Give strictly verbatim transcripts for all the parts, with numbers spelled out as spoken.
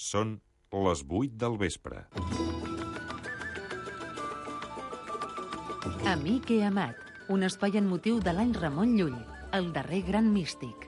Són les vuit del vespre. Amic i amat, un espai en motiu de l'any Ramon Llull, el darrer gran místic.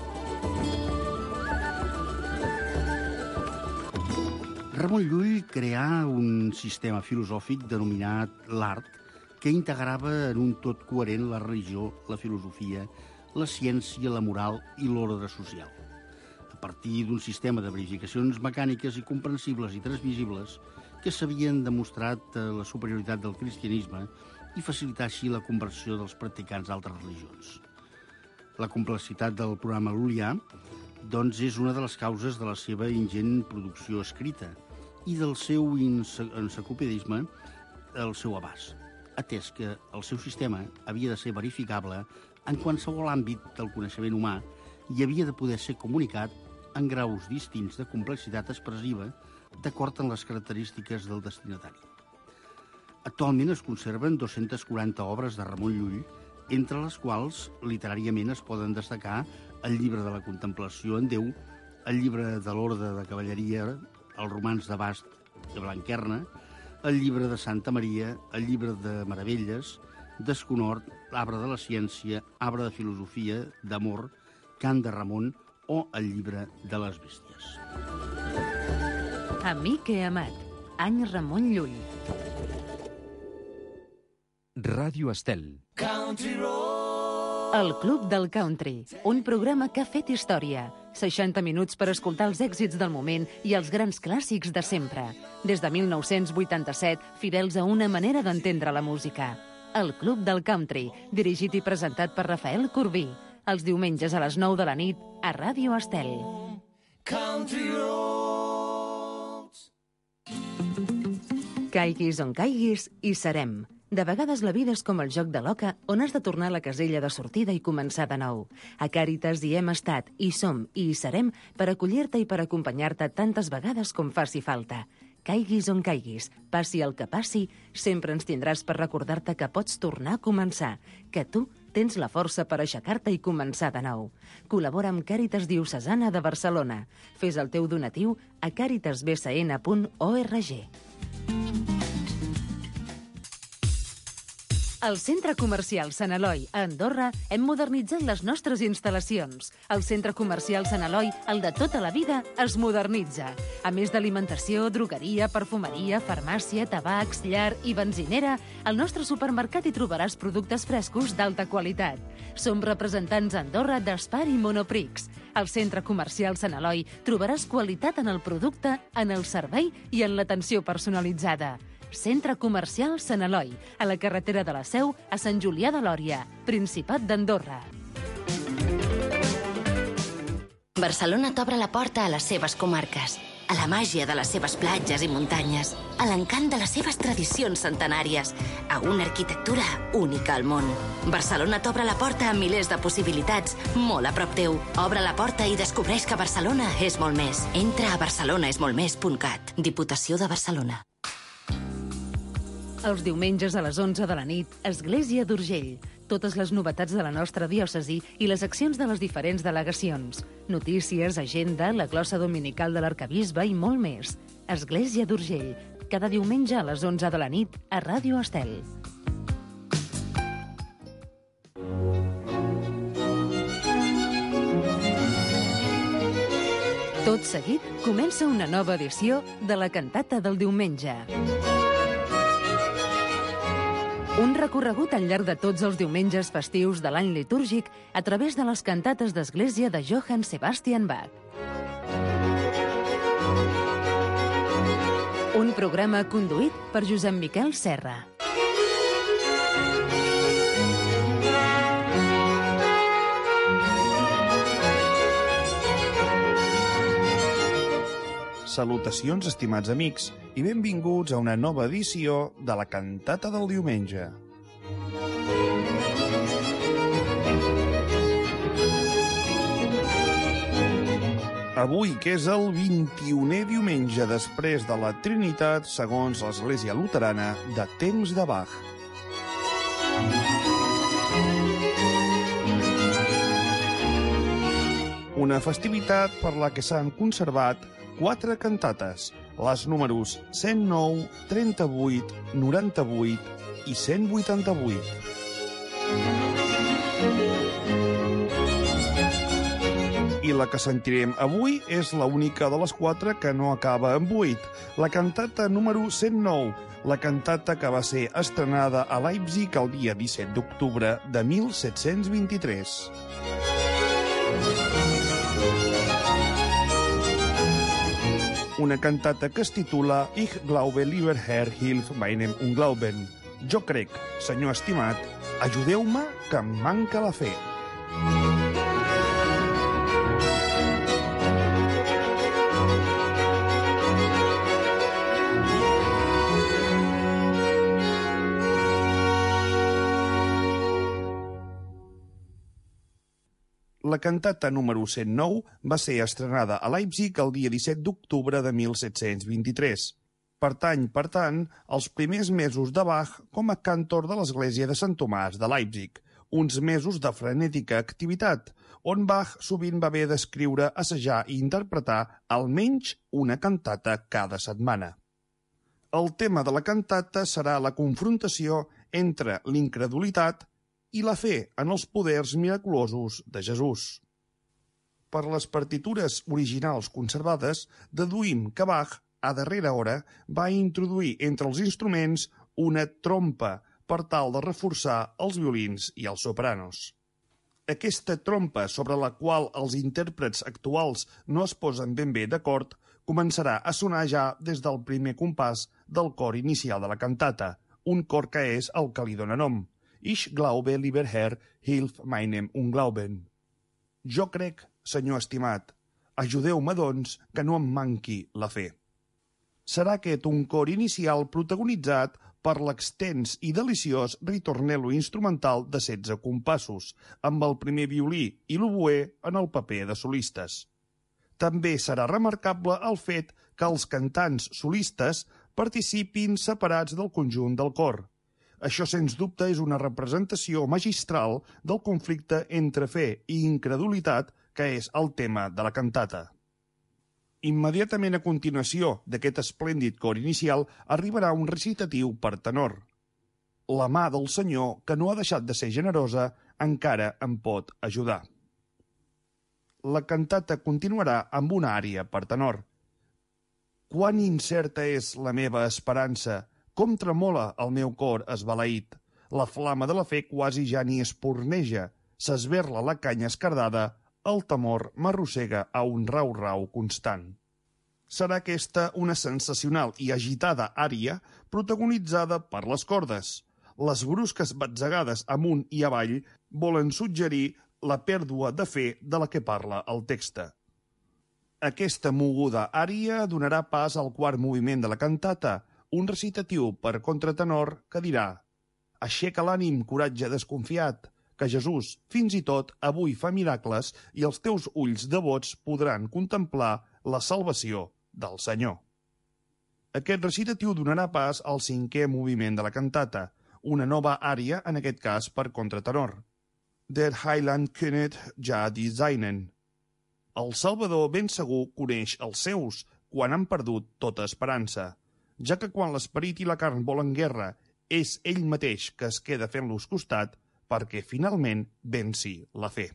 Ramon Llull creà un sistema filosòfic denominat l'art que integrava en un tot coherent la religió, la filosofia, la ciència, la moral i l'ordre social. A partir d'un sistema de verificacions mecàniques i comprensibles i transmissibles que s'havien demostrat la superioritat del cristianisme i facilitar així la conversió dels practicants d'altres religions. La complexitat del programa lul·lià, doncs, és una de les causes de la seva ingent producció escrita i del seu enciclopedisme el seu abast, atès que el seu sistema havia de ser verificable en qualsevol àmbit del coneixement humà i havia de poder ser comunicat en graus distints de complexitat expressiva d'acord amb les característiques del destinatari. Actualment es conserven dues-centes quaranta obres de Ramon Llull, entre les quals literàriament es poden destacar el llibre de la contemplació en Déu, el llibre de l'Orde de Cavalleria, el romanç de Bast de Blanquerna, el llibre de Santa Maria, el llibre de Meravelles, Desconhort, l'arbre de la ciència, arbre de filosofia, d'amor, Cant de Ramon o el llibre de les bèsties. Amic i amat, any Ramon Llull. Ràdio Estel. El Club del Country, un programa que ha fet història. seixanta minuts per escoltar els èxits del moment i els grans clàssics de sempre. Des de mil nou-cents vuitanta-set, fidels a una manera d'entendre la música. El Club del Country, dirigit i presentat per Rafael Corbí. Els diumenges a les nou de la nit a Ràdio Estel. Country Roads. Caiguis on caiguis, hi serem. De vegades la vida és com el joc de l'oca on has de tornar a la casella de sortida i començar de nou. A Càritas hi hem estat, hi som i hi serem per acollir-te i per acompanyar-te tantes vegades com faci falta. Caiguis on caiguis, passi el que passi, sempre ens tindràs per recordar-te que pots tornar a començar, que tu tens la força per aixecar-te i començar de nou. Col·labora amb Càritas Diocesana de Barcelona. Fes el teu donatiu a càritas b c n punt org. Al Centre Comercial Sant Eloi, a Andorra, hem modernitzat les nostres instal·lacions. El Centre Comercial Sant Eloi, el de tota la vida, es modernitza. A més d'alimentació, drogueria, perfumeria, farmàcia, tabacs, llar i benzinera, al nostre supermercat hi trobaràs productes frescos d'alta qualitat. Som representants a Andorra d'Espar i Monoprix. Al Centre Comercial Sant Eloi trobaràs qualitat en el producte, en el servei i en l'atenció personalitzada. Centre Comercial Sant Eloi, a la carretera de la Seu, a Sant Julià de Lòria, Principat d'Andorra. Barcelona t'obre la porta a les seves comarques, a la màgia de les seves platges i muntanyes, a l'encant de les seves tradicions centenàries, a una arquitectura única al món. Barcelona t'obre la porta a milers de possibilitats, molt a prop teu. Obre la porta i descobreix que Barcelona és molt més. Entra a barcelona és molt més punt cat. Diputació de Barcelona. Els diumenges a les onze de la nit, Església d'Urgell. Totes les novetats de la nostra diòcesi i les accions de les diferents delegacions. Notícies, agenda, la glossa dominical de l'arcabisbe i molt més. Església d'Urgell. Cada diumenge a les onze de la nit a Ràdio Estel. Tot seguit comença una nova edició de la cantata del diumenge. Un recorregut al llarg de tots els diumenges festius de l'any litúrgic a través de les cantates d'església de Johann Sebastian Bach. Un programa conduït per Josep Miquel Serra. Salutacions, estimats amics, i benvinguts a una nova edició de la cantata del diumenge. Avui, que és el vint-i-unè diumenge després de la Trinitat, segons l'Església Luterana, de temps de Bach. Una festivitat per la que s'han conservat quatre cantates, les números cent nou, trenta-vuit, noranta-vuit i cent vuitanta-vuit. I la que sentirem avui és l'única de les quatre que no acaba en vuit, la cantata número cent nou, la cantata que va ser estrenada a Leipzig el dia disset d'octubre de mil set-cents vint-i-tres. Una cantata que es titula Ich glaube, lieber Herr, hilf meinem Unglauben. Jo crec, senyor estimat, ajudeu-me, que em manca la fe. La cantata número cent nou va ser estrenada a Leipzig el dia disset d'octubre de mil set-cents vint-i-tres. Pertany, per tant, als primers mesos de Bach com a cantor de l'església de Sant Tomàs de Leipzig, uns mesos de frenètica activitat, on Bach sovint va haver d'escriure, assajar i interpretar almenys una cantata cada setmana. El tema de la cantata serà la confrontació entre l'incredulitat i la fe en els poders miraculosos de Jesús. Per les partitures originals conservades, deduïm que Bach, a darrera hora, va introduir entre els instruments una trompa per tal de reforçar els violins i els sopranos. Aquesta trompa, sobre la qual els intèrprets actuals no es posen ben bé d'acord, començarà a sonar ja des del primer compàs del cor inicial de la cantata, un cor que és el que li dóna nom. Ich glaube, lieber Herr, hilf meinem Unglauben. Jo crec, senyor estimat, ajudeu-me, doncs, que no em manqui la fe. Serà aquest un cor inicial protagonitzat per l'extens i deliciós ritornello instrumental de setze compassos, amb el primer violí i l'oboè en el paper de solistes. També serà remarcable el fet que els cantants solistes participin separats del conjunt del cor. Això, sens dubte, és una representació magistral del conflicte entre fe i incredulitat, que és el tema de la cantata. Immediatament a continuació d'aquest esplèndid cor inicial arribarà un recitatiu per tenor. La mà del Senyor, que no ha deixat de ser generosa, encara em pot ajudar. La cantata continuarà amb una ària per tenor. Quan incerta és la meva esperança, com tremola el meu cor esbalaït. La flama de la fe quasi ja ni esporneja. S'esberla la canya escardada, el temor m'arrossega a un rau-rau constant. Serà aquesta una sensacional i agitada ària protagonitzada per les cordes. Les brusques batzegades amunt i avall volen suggerir la pèrdua de fe de la que parla el text. Aquesta moguda ària donarà pas al quart moviment de la cantata, un recitatiu per contratenor que dirà: aixeca l'ànim, coratge desconfiat, que Jesús, fins i tot, avui fa miracles i els teus ulls devots podran contemplar la salvació del Senyor. Aquest recitatiu donarà pas al cinquè moviment de la cantata, una nova ària, en aquest cas per contratenor. Der Heiland kennet ja die Seinen. El Salvador ben segur coneix els seus quan han perdut tota esperança, ja que quan l'esperit i la carn volen guerra, és ell mateix que es queda fent-los costat perquè finalment venci la fe.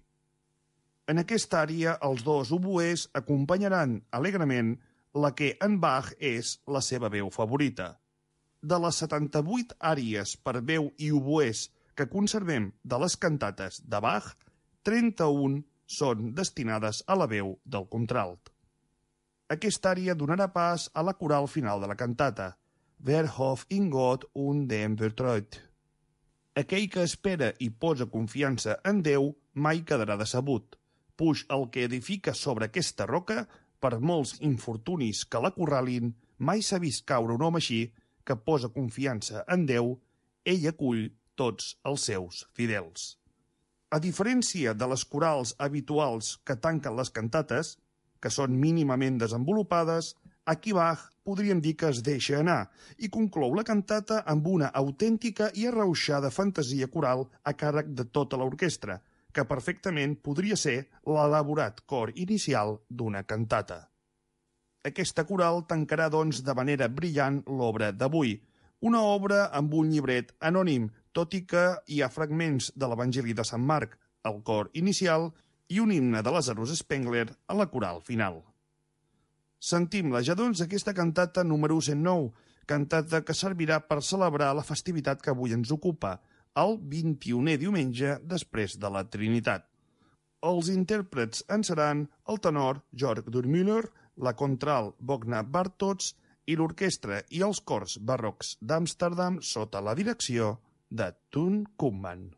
En aquesta ària, els dos oboès acompanyaran alegrement la que en Bach és la seva veu favorita. De les setanta-vuit àries per veu i oboès que conservem de les cantates de Bach, trenta-una són destinades a la veu del contralt. Aquesta ària donarà pas a la coral final de la cantata, Wer hofft in Gott und dem vertraut. Aquell que espera i posa confiança en Déu mai quedarà decebut. Puix el que edifica sobre aquesta roca, per molts infortunis que l'acorralin, mai s'ha vist caure un home així que posa confiança en Déu, ell acull tots els seus fidels. A diferència de les corals habituals que tanquen les cantates, que són mínimament desenvolupades, aquí Bach podríem dir que es deixa anar i conclou la cantata amb una autèntica i arrauxada fantasia coral a càrrec de tota l'orquestra, que perfectament podria ser l'elaborat cor inicial d'una cantata. Aquesta coral tancarà, doncs, de manera brillant l'obra d'avui. Una obra amb un llibret anònim, tot i que hi ha fragments de l'Evangeli de Sant Marc, el cor inicial, i un himne de Lazarus Spengler a la coral final. Sentim-la ja, doncs, aquesta cantata número cent nou, cantata que servirà per celebrar la festivitat que avui ens ocupa, el vint-i-unè diumenge després de la Trinitat. Els intèrprets en seran el tenor Jörg Durmüller, la contralt Bogna Bartots i l'orquestra i els cors barrocs d'Amsterdam sota la direcció de Toon Koopman.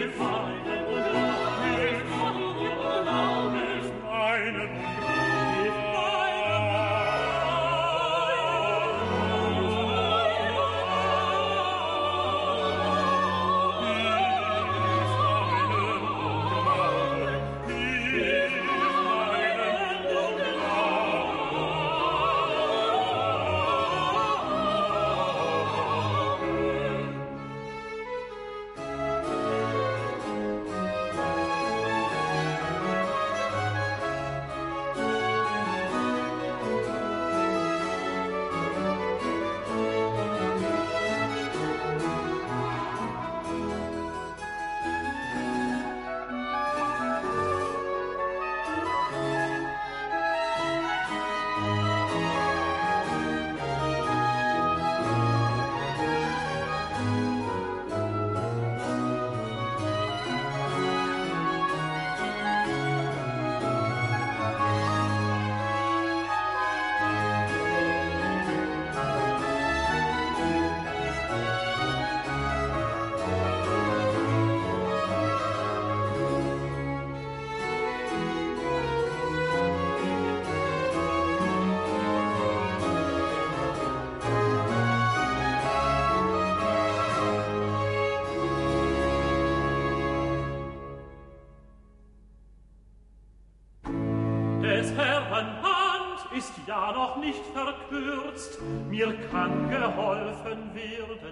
Ja noch nicht verkürzt, mir kann geholfen werden.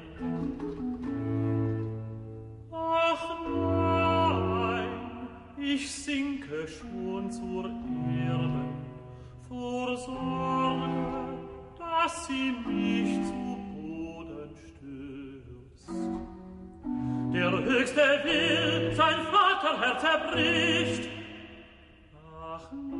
Ach nein, ich sinke schon zur Erde, vor Sorge, dass sie mich zu Boden stürzt. Der Höchste will, sein Vaterherz erbricht. Ach nein,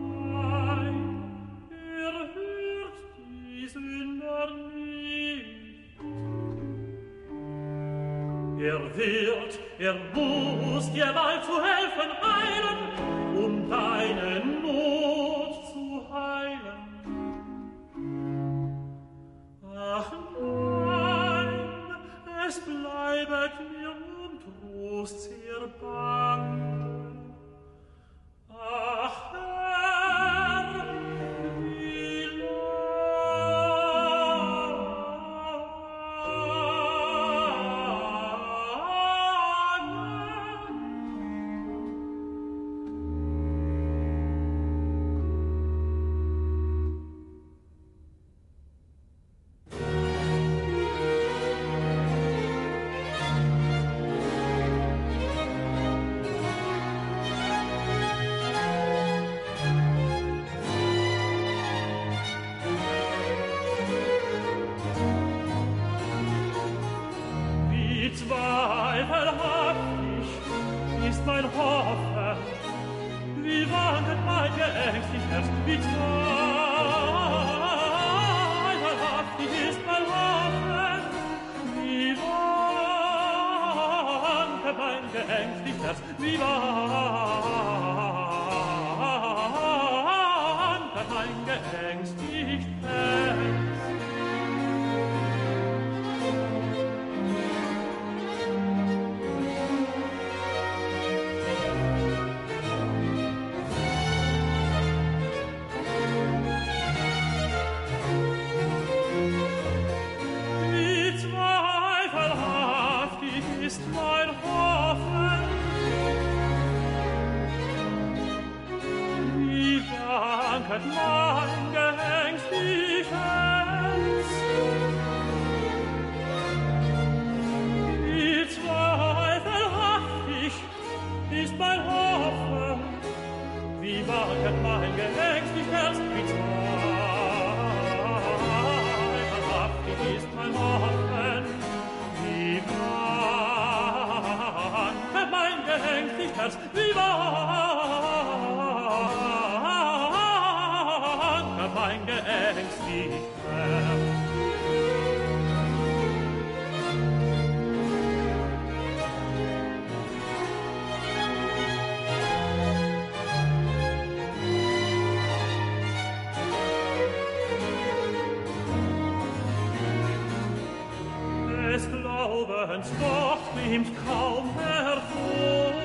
Er wird, er muss dir bald zu helfen eilen, um deine Not zu heilen. Ach nein, es bleibet mir um Trost sehr bange. Ach Herr, wie zweifelhaftig ist mein Hoffen, wie wanket mein geängstigt Herz, wie zweifelhaftig ist mein Hoffen, wie wanket mein geängstigt Herz, wie wanket mein geängstigt Herz. Ist mein Hoffen, wie wankert mein geängstigt Herz, wie zweifelhaftig ist mein Hoffen, wie wankert mein geängstigt Herz, wie zweifelhaftig ist mein Hoffen, wie wankert mein geängstigt Herz, wie wankert mein geängstigt Herz. Des Glaubens doch nimmt kaum hervor,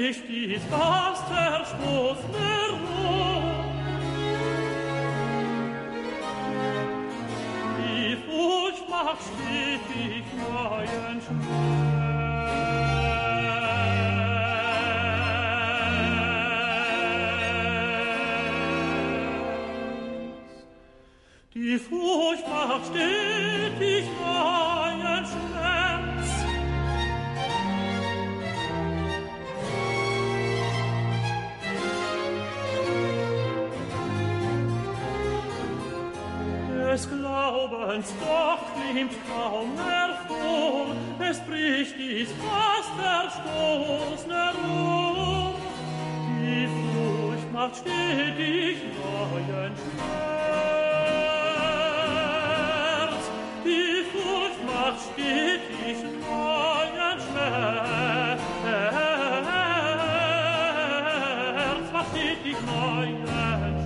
spricht dies fast verstoßene Rohr. Die Furcht macht stetig neuen Schmerz. Die Furcht macht stetig neuen Schmerz. Des Glaubens doch klimmt kaum hervor, es bricht dies fast verstoßene Rohr. Die Furcht macht stetig neuen Schmerz. Die Furcht macht stetig neuen Schmerz. Macht stetig neuen Schmerz.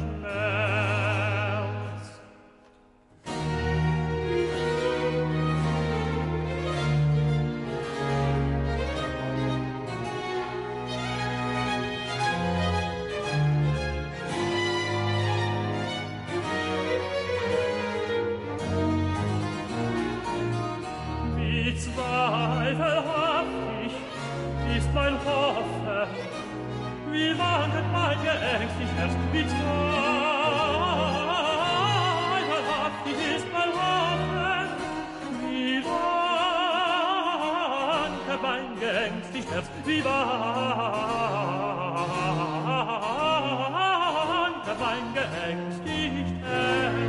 Zweifelhaftig ist mein Hoffen, wie wanket mein geängstigt Herz, wie zweifelhaftig ist mein Hoffen, wie wanket mein geängstigt Herz, wie wanket mein geängstigt Herz.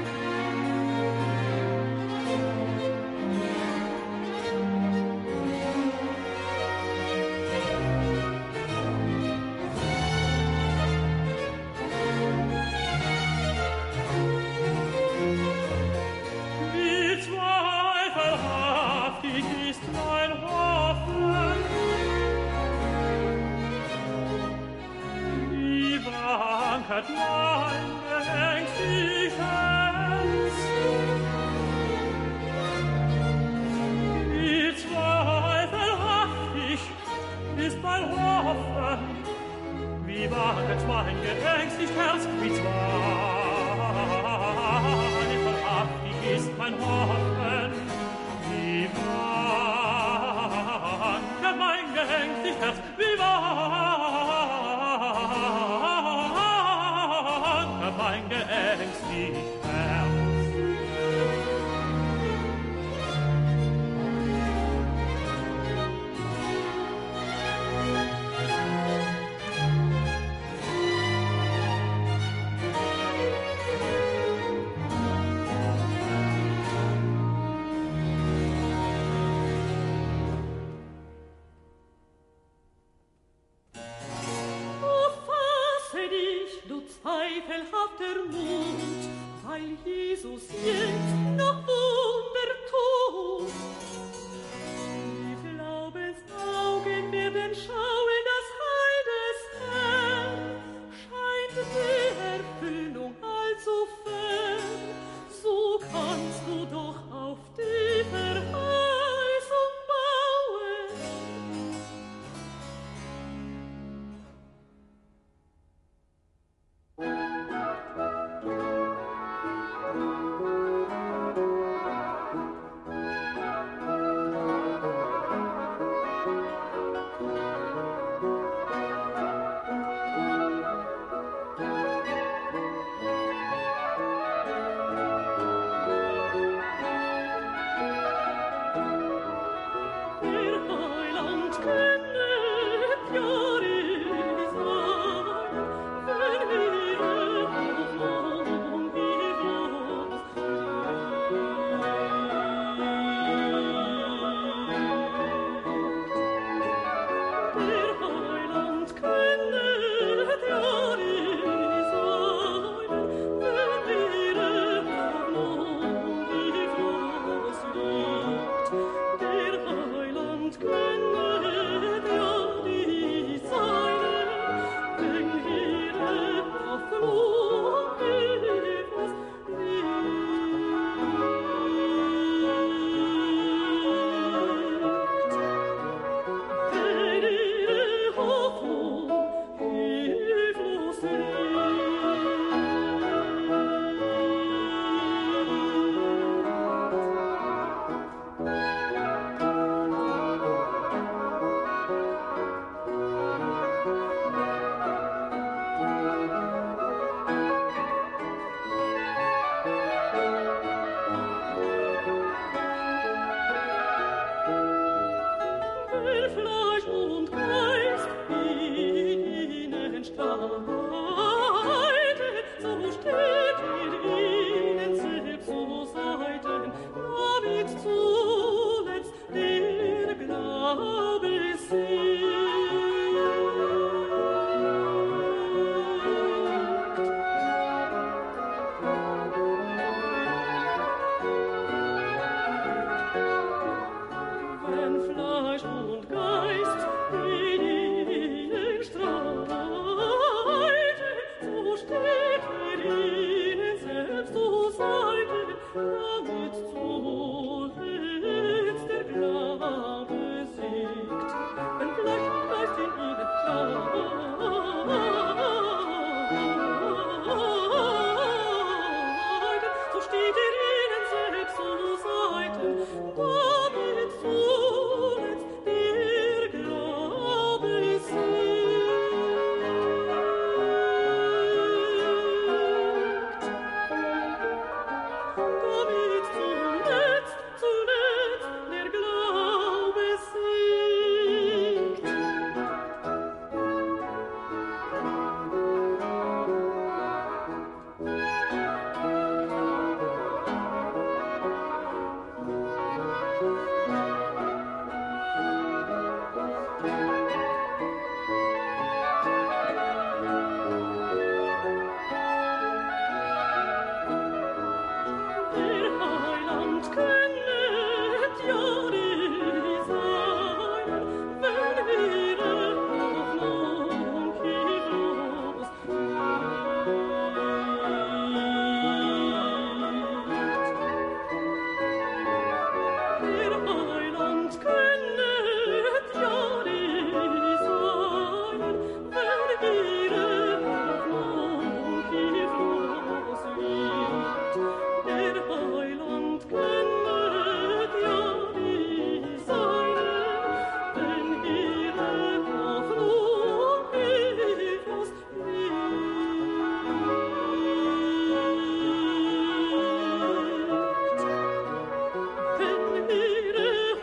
Hat mein geängstigt Herz. Wie zweifelhaftig ist mein Hoffen, wie waget mein geängstigt Herz, wie zweifelhaftig ist mein Hoffen, wie waget mein geängstigt Herz, wie waget mein geängstigt Herz. Zweifelhafter Mut, weil Jesus jetzt noch Wunder tut. Die Glaubensaugen werden schauen das Heil des Herrn, scheint die Erfüllung allzu fern, so kannst du doch auf die Verheißung bauen. Ihre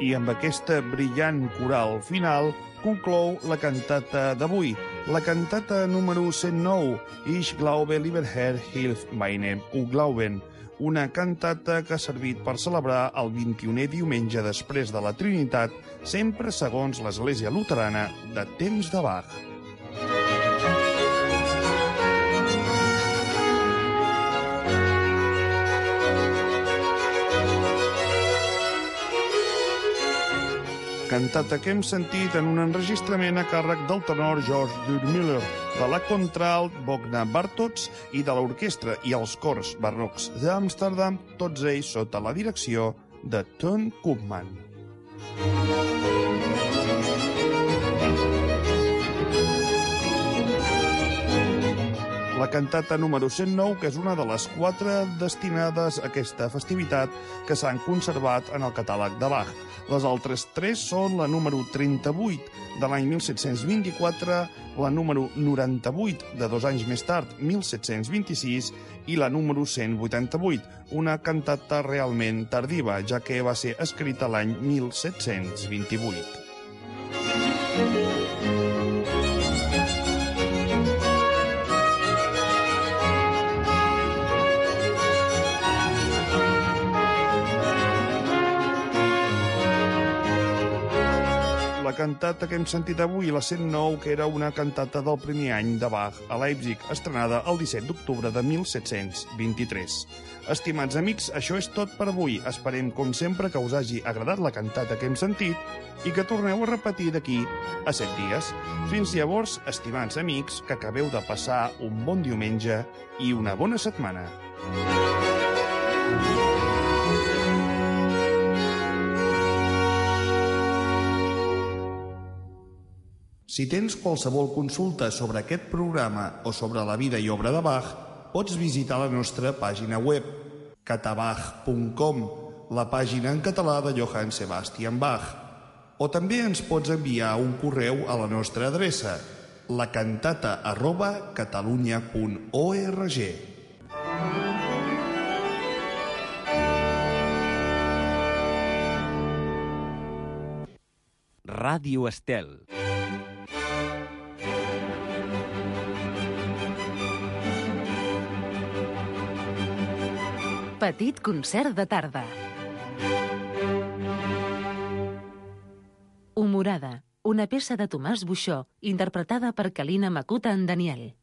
I amb aquesta brillant coral final conclou la cantata d'avui, la cantata número cent nou, Ich glaube, lieber Herr, hilf meine Glauben, una cantata que ha servit per celebrar el vint-i-unè diumenge després de la Trinitat, sempre segons l'Església Luterana de temps de Bach. Cantata que hem sentit en un enregistrament a càrrec del tenor George Duurmüller, de la contralt Bogna Bartots i de l'orquestra i els cors barrocs d'Amsterdam, tots ells sota la direcció de Ton Koopman. La cantata número cent nou, que és una de les quatre destinades a aquesta festivitat que s'han conservat en el catàleg de Bach. Les altres tres són la número trenta-vuit de l'any mil set-cents vint-i-quatre, la número noranta-vuit de dos anys més tard, mil set-cents vint-i-sis, i la número cent vuitanta-vuit, una cantata realment tardiva, ja que va ser escrita l'any mil set-cents vint-i-vuit. La cantata que hem sentit avui, la cent nou, que era una cantata del primer any de Bach a Leipzig, estrenada el disset d'octubre de mil set-cents vint-i-tres. Estimats amics, això és tot per avui. Esperem, com sempre, que us hagi agradat la cantata que hem sentit i que torneu a repetir d'aquí a set dies. Fins llavors, estimats amics, que acabeu de passar un bon diumenge i una bona setmana. Si tens qualsevol consulta sobre aquest programa o sobre la vida i obra de Bach, pots visitar la nostra pàgina web, catabach punt com, la pàgina en català de Johann Sebastian Bach. O també ens pots enviar un correu a la nostra adreça, lacantata arroba catalunya punt org. Ràdio Estel. Petit concert de tarda. Humorada, una peça de Tomàs Buxó, interpretada per Kalina Makuta en Daniel.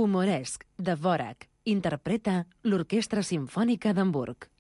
Humoresc, de Dvořák. Interpreta l'Orquestra Simfònica d'Hamburg.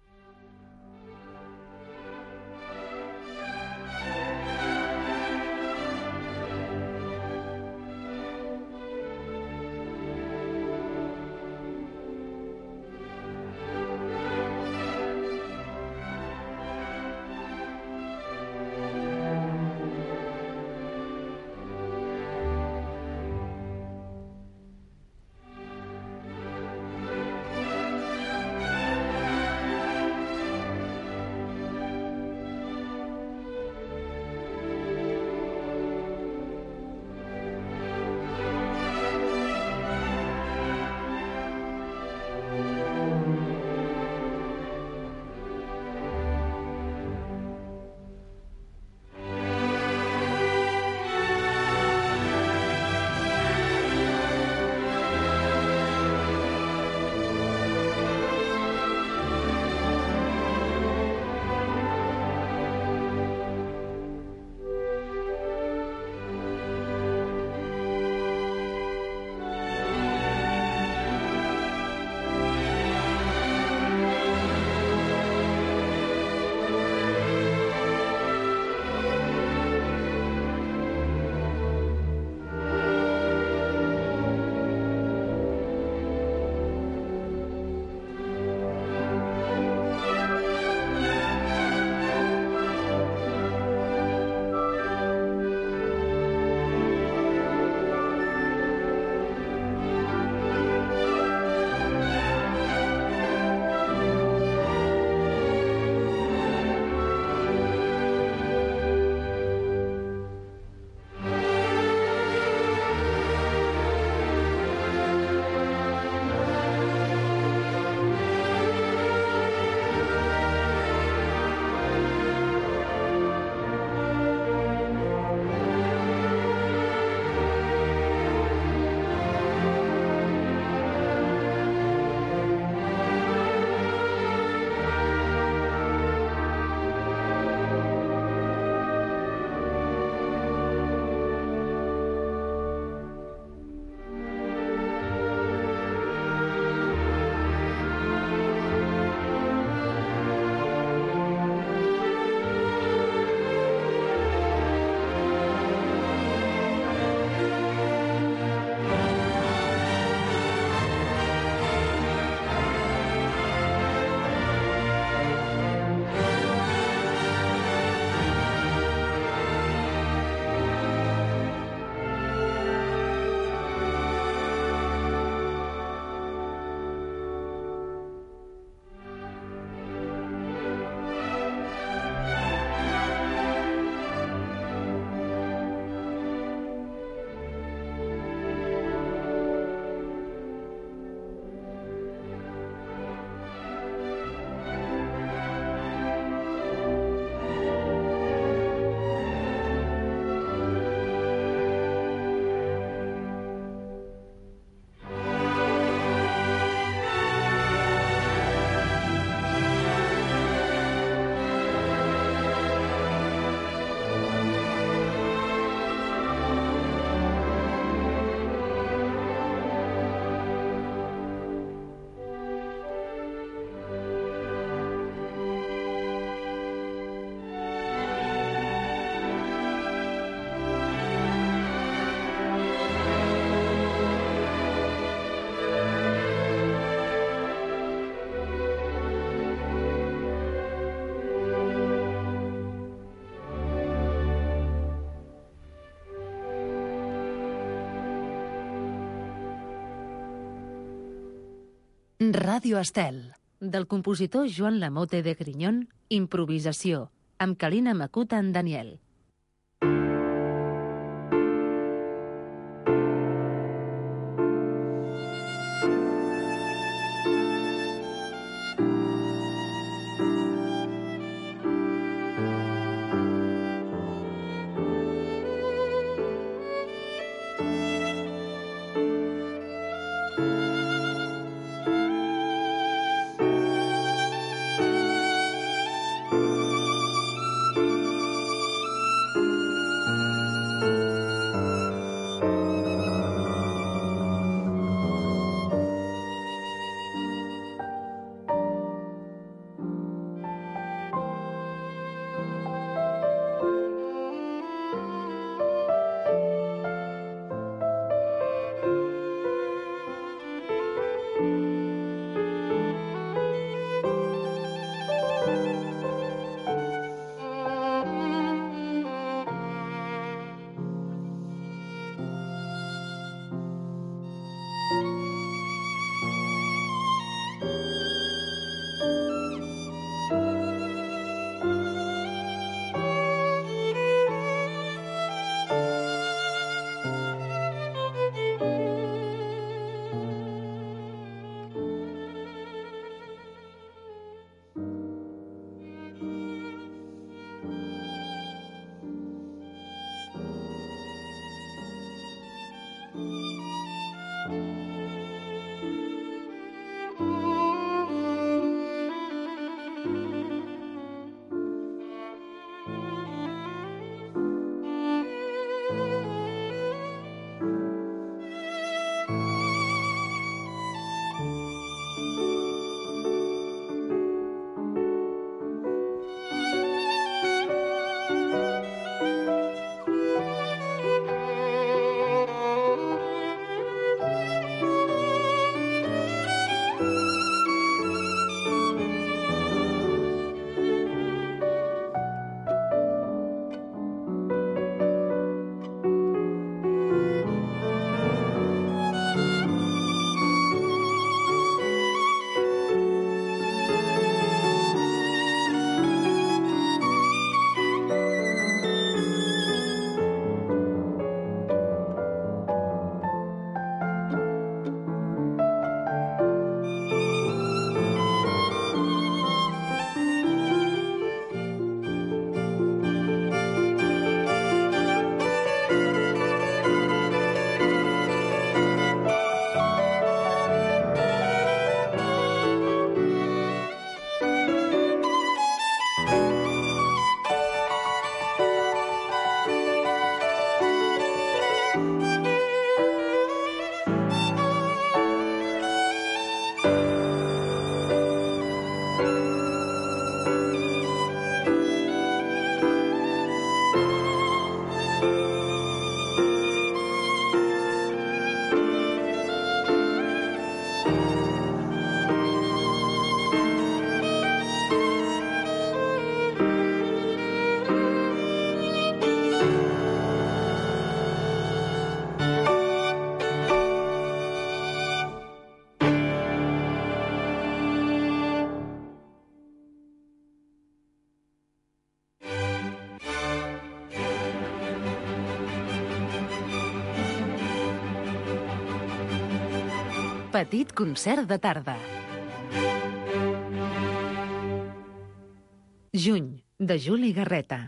Ràdio Estel, del compositor Joan Lamote de Grignon, Improvisació, amb Kalina Makuta en Daniel. Petit concert de tarda. Juny, de Juli Garreta.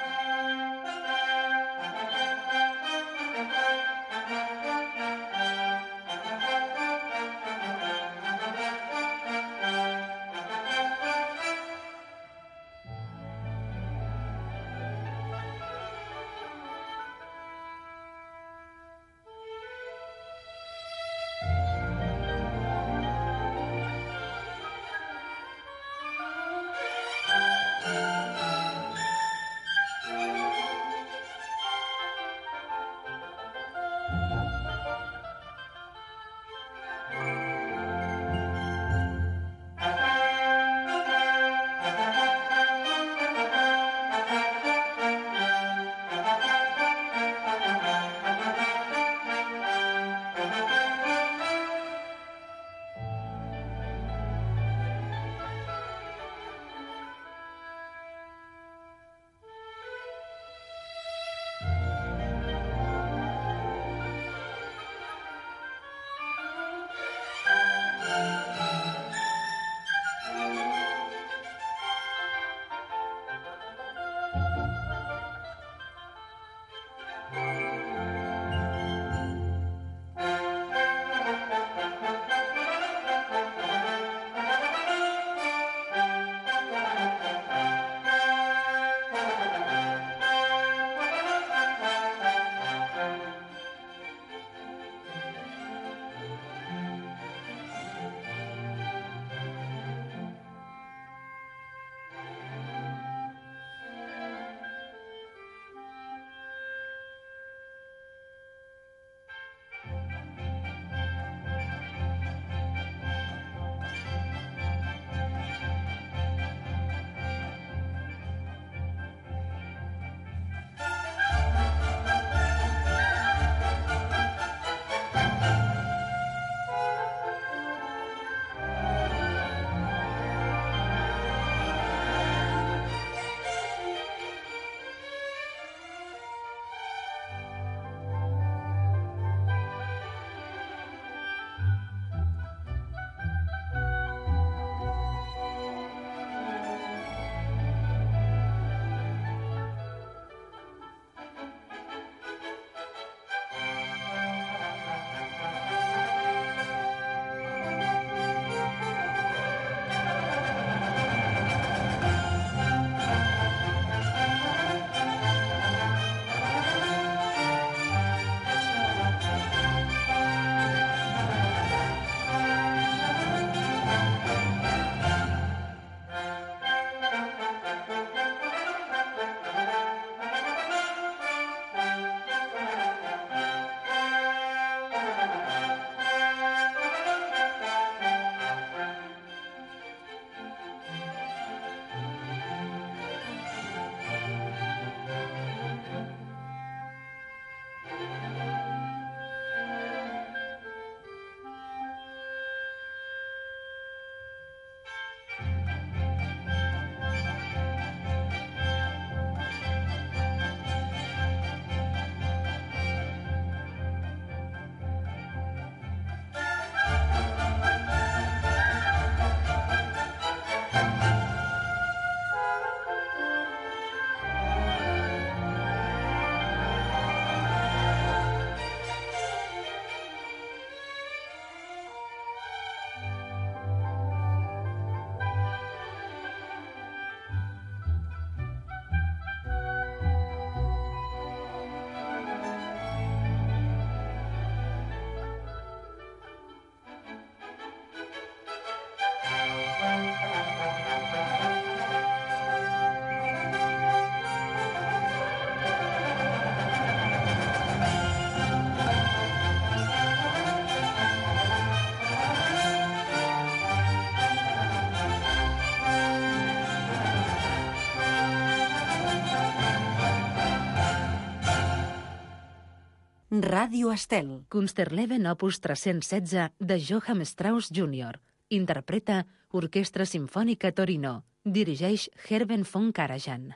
Ràdio Estel. Kunstlerleben opus tres-cents setze de Johann Strauss júnior Interpreta Orquestra Simfònica Torino. Dirigeix Herben von Karajan.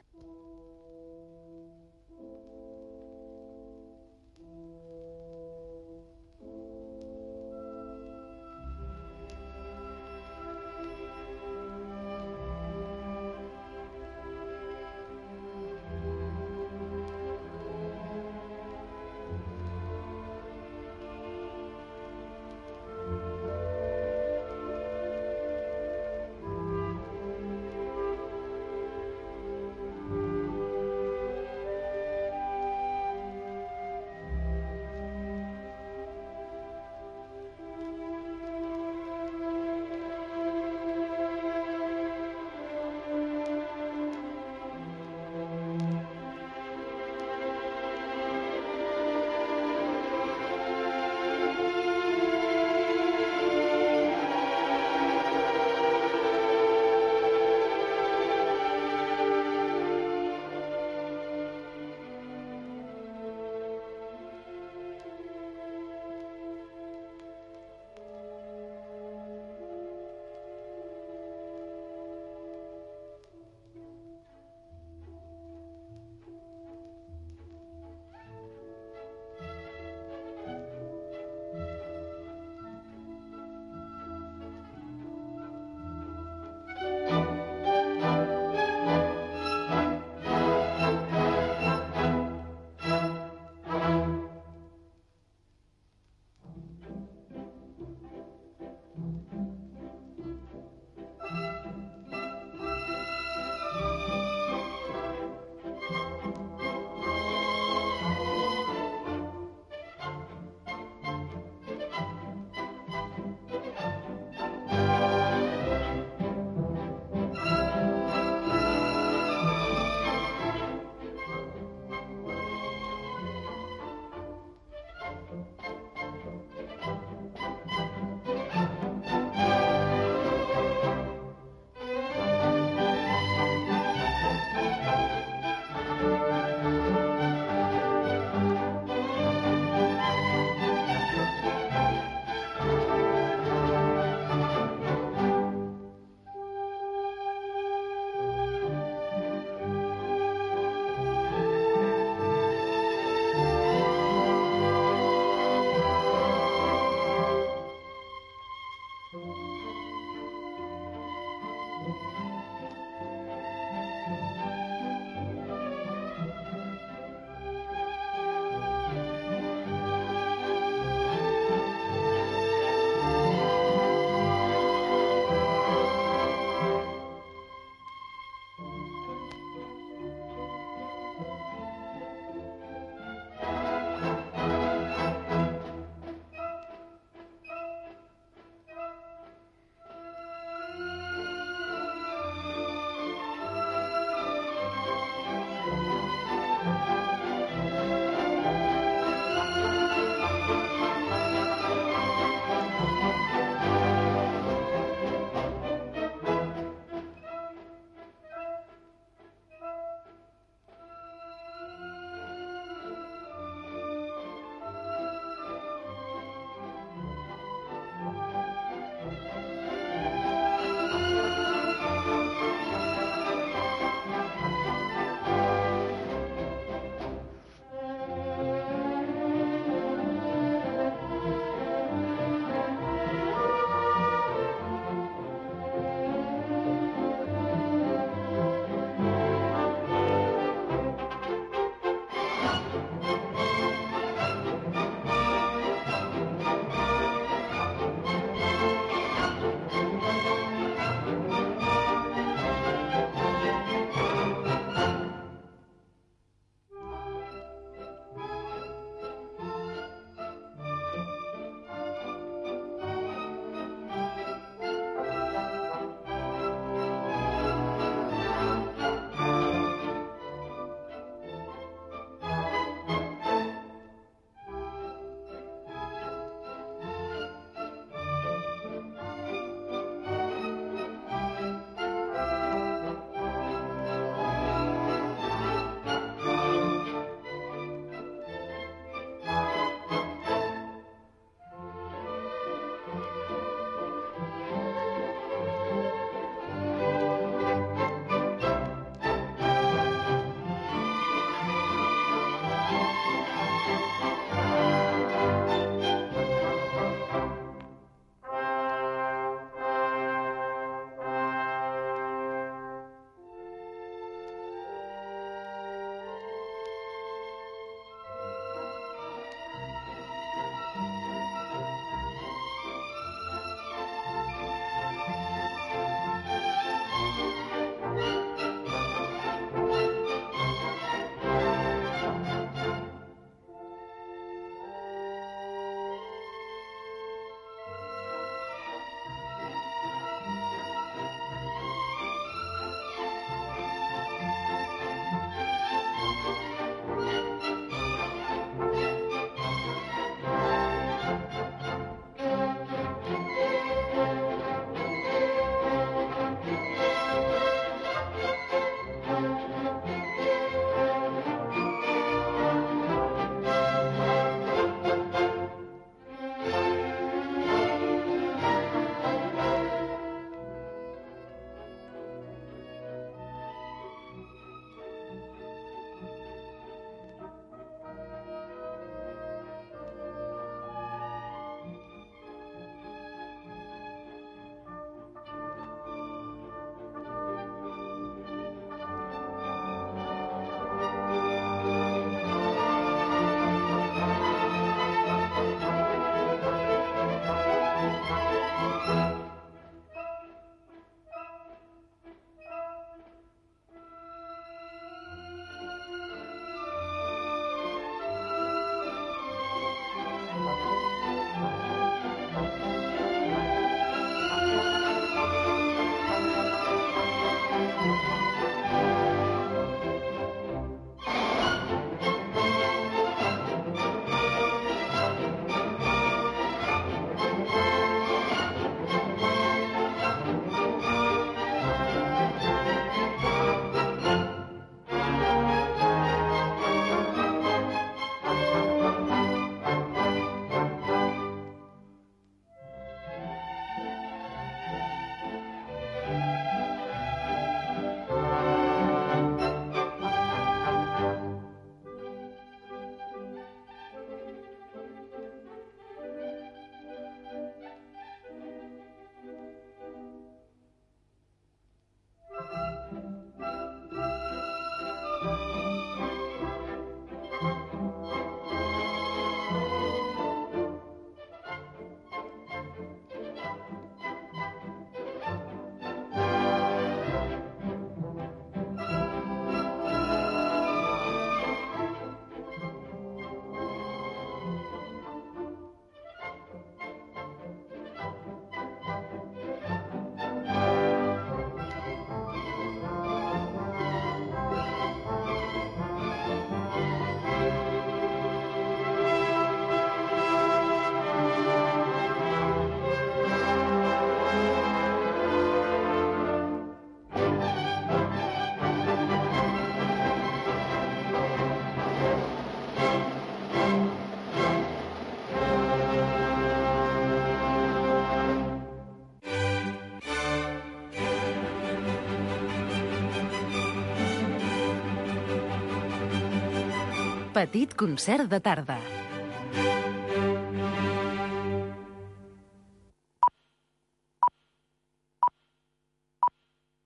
Petit concert de tarda.